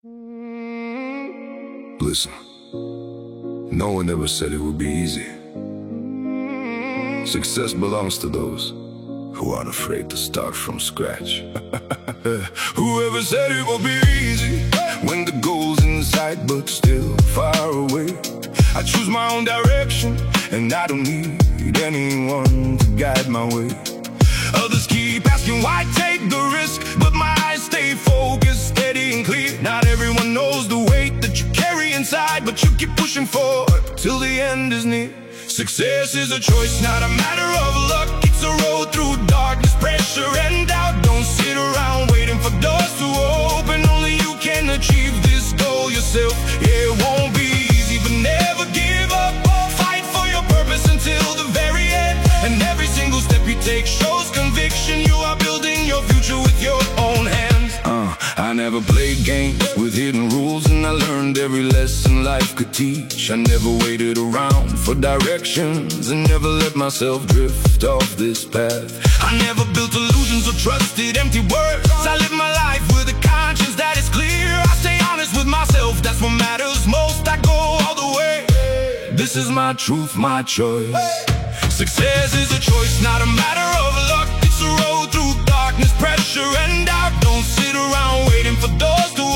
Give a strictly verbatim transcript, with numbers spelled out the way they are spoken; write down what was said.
Listen, no one ever said it would be easy. Success belongs to those who aren't afraid to start from scratch. Whoever said it would be easy when the goal's in sight but still far away? I choose my own direction and I don't need anyone to guide my way. Others keep asking why take the risk, but my eyes stay focused, steady and clear. Not everyone knows the weight that you carry inside, but you keep pushing forward till the end is near. Success is a choice, not a matter of luck. It's a road through darkness, pressure and doubt. Don't sit around waiting for doors to open. Only you can achieve this goal yourself. Yeah, it won't be easy, but never give up. Fight for your purpose until the very end. And every single step you take shows conviction. You are building your future with your own hands. uh, I never played games with hidden rules, and I learned every lesson life could teach. I never waited around for directions and never let myself drift off this path. I never built illusions or trusted empty words. I live my life with a conscience that is clear. I stay honest with myself, that's what matters most. I go all the way. This is my truth, my choice. Success is a choice, not a matter of luck. It's a road through darkness, pressure and doubt. Don't sit around waiting for doors to